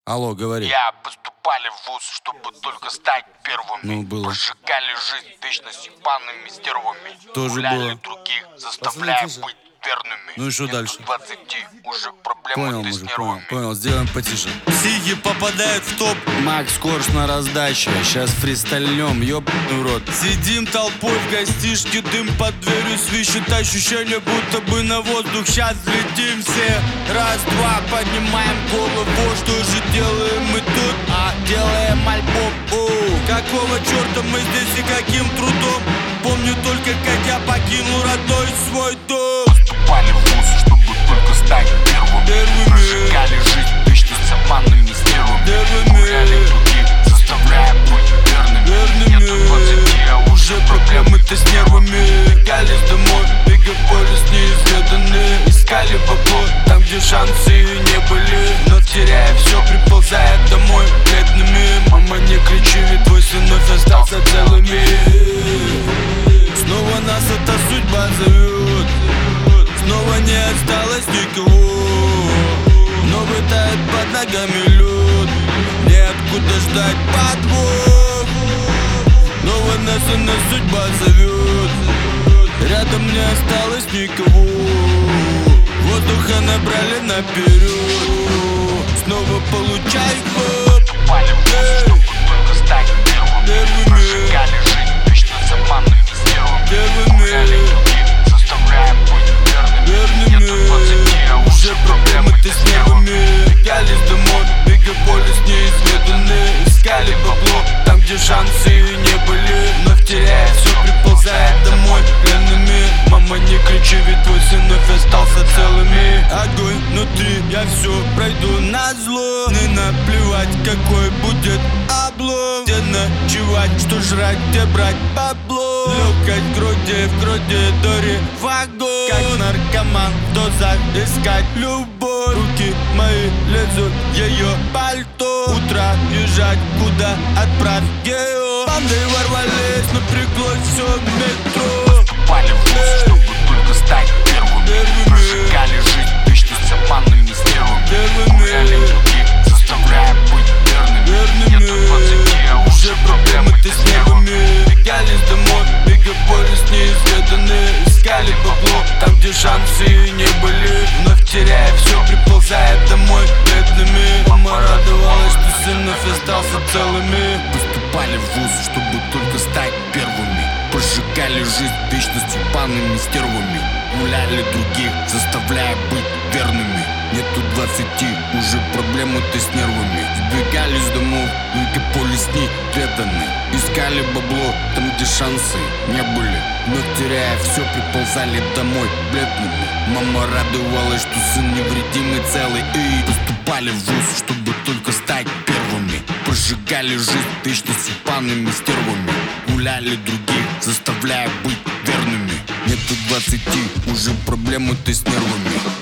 Алло, говори. Я поступали в вуз, чтобы только стать первыми. Ну, было. Прожигали жизнь вечно с ебаными стервами. Тоже Гуляли было. других, заставляя Пацаны, быть верными. Ну и что Мне дальше? тут 20, уже проблемы Понял, ты с мужик, понял, нервами. понял, сделаем потише. Психи попадают в топ. Макс Корж на раздаче, сейчас фристальнем, ёбаный в рот. Сидим толпой в гостишке, дым под дверью свищет. Ощущение, будто бы на воздух сейчас летим все. Раз, два, поднимаем голову. Что же делаем мы тут? Делаем альбом. Какого черта мы здесь и каким трудом? Помню только, как я покинул родной свой дом. Поступали в вуз, чтобы только стать первыми. Прожигали жизнь вечно с обманными стервами. Гуляли других, заставляя быть верными. Нету 20, а уже проблемы-то с нервами. Бегались домой, мегаполис неизведанный. Искали бабло там, где шансы не были. Но теряя все, приползая домой бледными. Мама, не кричи, ведь твой сын вновь остался целыми. Снова нас эта судьба зовет. Снова не осталось никого. Новый тает под ногами лед. Неоткуда ждать подвох. Снова нас она судьба зовет. Рядом не осталось никого. Воздуха набрали наперед. Снова получай хлоп. Поступали в вуз, чтобы только стать первыми. Прожигали жизнь вечно с обманными стервами. Гуляли других, заставляя быть верными. Нету 20, а уже проблемы-то с нервами. Бегались домой, мегаполис неизведанный. Искали бабло там, где шансы не были. Но теряя все, приползая домой пленными. Мама, не кричи, ведь твой сын вновь остался целыми. Огонь внутри, я все пройду назло. Не наплевать, какой будет облом. Где ночевать, что жрать, где брать бабло. Легкость в коридоре вагон. Как наркоман в дозах искать любовь. Руки мои лезут в ее пальто. Утро езжать куда отправь ее. Банды ворвались, но приглось все метро. Поступали в вуз, чтобы только стать первыми. Прожигали жизнь вечно с обманными стервами. Гуляли других, заставляя быть верными. Нету 20, а уже проблемы-то с нервами. Бегались домой, мегаполис неизведанный. Искали бабло там, где шансы не были. Вновь теряя все, приползая домой бедными. Мама радовалась, что сын вновь остался целыми. Поступали в вуз, чтобы только стать первыми. Прожигали жизнь вечно с ебаными стервами. Гуляли других, заставляя быть верными. Нету 20, уже проблемы-то с нервами. Сбегали с домов, мегаполис неизведанный. Искали бабло там, где шансы не были. Но теряя все, приползали домой бледными. Мама радовалась, что сын невредимый целый. И поступали в вуз, чтобы только стать первыми. Прожигали жизнь вечно с ебаными стервами. Гуляли других, заставляя быть верными. Нету 20, уже проблемы-то с нервами.